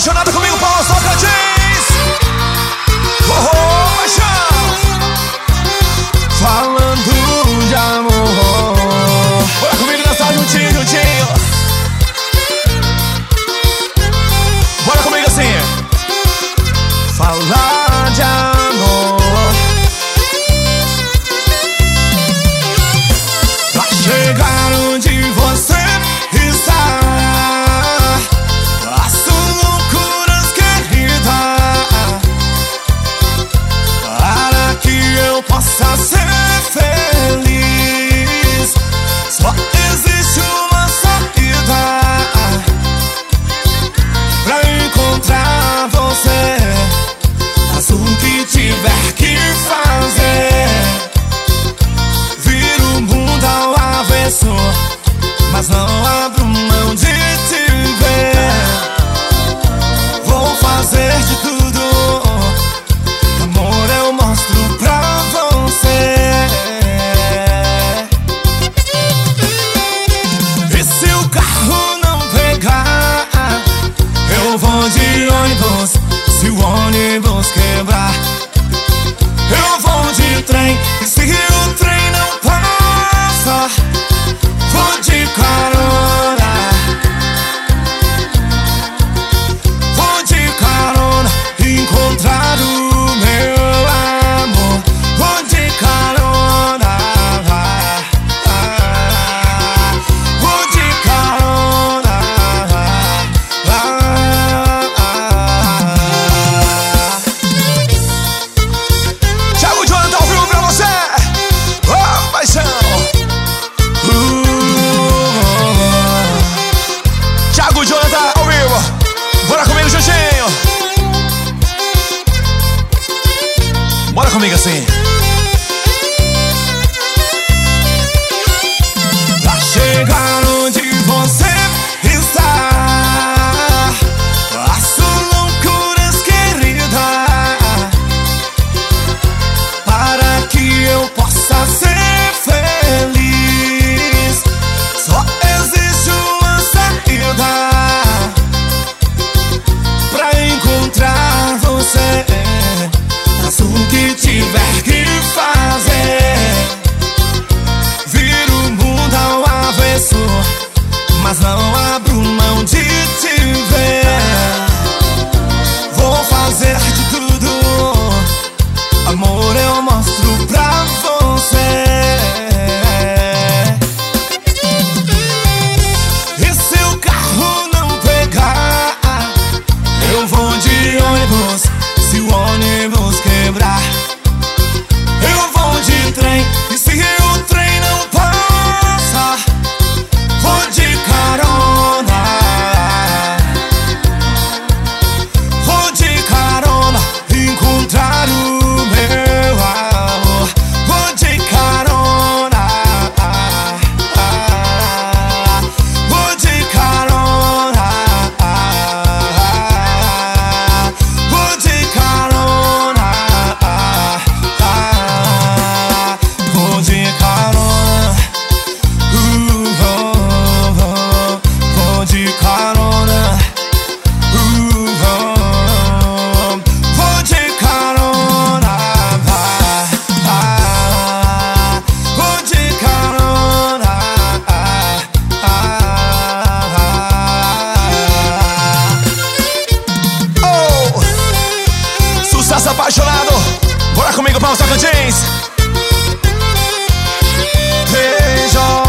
apaixonada comigo, Paulo Socrates. Oh, paixão. Falando de amor. Bora comigo dançar juntinho, juntinho. Bora comigo assim. Falar de amor. Vai chegar onde você está. Faço loucuras, querida, para que eu possa ser feliz. Só existe uma saída pra encontrar você. Faça o que tiver que fazer. Vira o mundo ao avesso, mas não abro mão de te ver. Vou fazer de tudo, amor, eu mostro pra você. E se o carro não pegar, eu vou de ônibus. Se o ônibus quebrar, eu vou de trem. E se o trem não passa, vou de carona. Vou de carona encontrar o meu amor. Vou de carona. Vou de carona. Thiago Jonathan ao vivo pra você. Oh, paixão. Thiago Jonathan ao vivo. Bora comigo, Xuxinho. Bora comigo assim. Pra chegar onde você está, faço loucuras, querida, para que eu possa ser feliz. Só existe uma saída pra encontrar você. Faça o que tiver que fazer. Vira o mundo ao avesso, mas não abro mão de te ver. Vou fazer de tudo, amor, eu mostro pra você. E se o carro não pegar, eu vou de ônibus. Se o ônibus quebrar, eu vou de trem. E se o trem não passa, vou de carona. Vou de carona encontrar o meu amor. Vou de carona. Vou de carona. Vou de carona. Vou de carona. Vou de carona. Vou de carona. Vou de carona. Oh, sucesso apaixonado. Bora comigo, Paulo Socrates. Beijo.